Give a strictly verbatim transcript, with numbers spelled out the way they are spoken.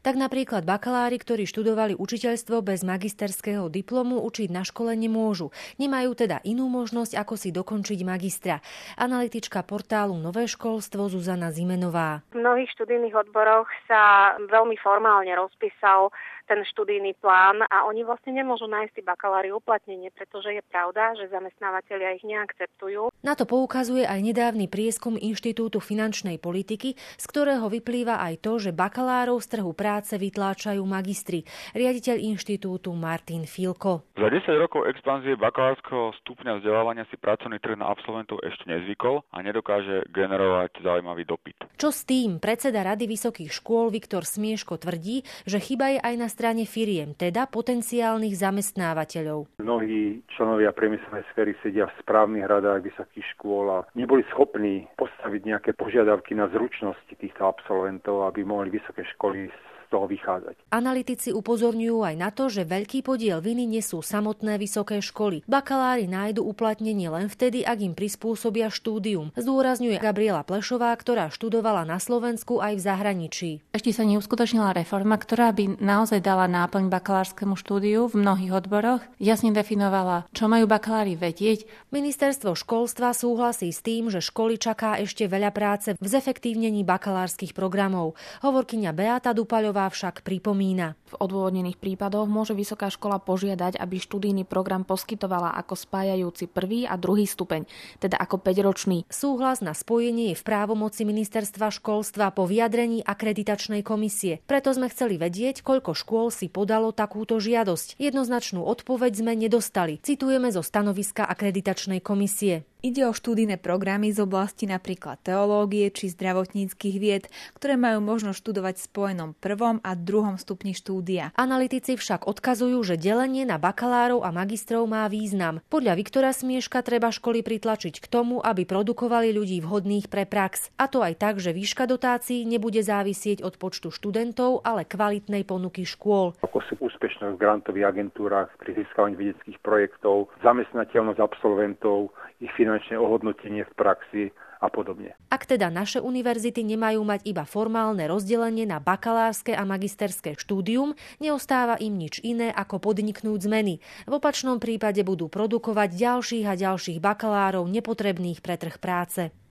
Tak napríklad bakalári, ktorí študovali učiteľstvo bez magisterského diplomu, učiť na škole nemôžu. Nemajú teda inú možnosť, ako si dokončiť magistra. Analytička portálu Nové školstvo Zuzana Zimenová. V mnohých študijných odboroch sa veľmi formálne rozpísal ten študijný plán a oni vlastne nemôžu nájsť si bakalári uplatnenie, pretože je pravda, že zamestnávateľia ich neakceptujú. Na to poukazuje aj nedávny prieskum Inštitútu finančnej politiky, z ktorého vyplýva aj to, že bakalárov z trhu práce vytláčajú magistri. Riaditeľ inštitútu Martin Filko. Za desať rokov expanzie bakalárskeho stupňa vzdelávania si pracovný trh na absolventov ešte nezvykol a nedokáže generovať zaujímavý dopyt. Čo s tým? Predseda Rady vysokých škôl Viktor Smieško tvrdí, že chyba je aj na strane firiem, teda potenciálnych zamestnávateľov. Mnohí členovia priemyselnej sféry sedia v správnych radách vysokých škôl a neboli schopní postaviť nejaké požiadavky na zručnosti týchto absolventov, aby mohli vysoké školy z toho vychádzať. Analytici upozorňujú aj na to, že veľký podiel viny nesú samotné vysoké školy. Bakalári nájdu uplatnenie len vtedy, ak im prispôsobia štúdium, zdôrazňuje Gabriela Plešová, ktorá študovala na Slovensku aj v zahraničí. Ešte sa neuskutočnila reforma, ktorá by naozaj dala náplň bakalárskému štúdiu v mnohých odboroch, jasne definovala, čo majú bakalári vedieť. Ministerstvo školstva súhlasí s tým, že školy čaká ešte veľa práce v zefektívnení bakalárskych programov. Hovorkyňa Beata Dupaľová však pripomína. V odôvodnených prípadoch môže vysoká škola požiadať, aby študijný program poskytovala ako spájajúci prvý a druhý stupeň, teda ako päťročný. Súhlas na spojenie je v právomoci Ministerstva školstva po vyjadrení akreditačnej komisie. Preto sme chceli vedieť, koľko škôl si podalo takúto žiadosť. Jednoznačnú odpoveď sme nedostali. Citujeme zo stanoviska akreditačnej komisie. Ide o študijné programy z oblasti napríklad teológie či zdravotníckych vied, ktoré majú možnosť študovať v spojenom prvom a druhom stupni štúdia. Analytici však odkazujú, že delenie na bakalárov a magistrov má význam. Podľa Viktora Smieška treba školy pritlačiť k tomu, aby produkovali ľudí vhodných pre prax. A to aj tak, že výška dotácií nebude závisieť od počtu študentov, ale kvalitnej ponuky škôl. Ako sú úspešnosť v grantových agentúrach pri získavaní vedeckých projektov, zamestnateľnosť absolventov, ich finančné ohodnotenie v praxi a podobne. Ak teda naše univerzity nemajú mať iba formálne rozdelenie na bakalárske a magisterské štúdium, neostáva im nič iné ako podniknúť zmeny. V opačnom prípade budú produkovať ďalších a ďalších bakalárov nepotrebných pre trh práce.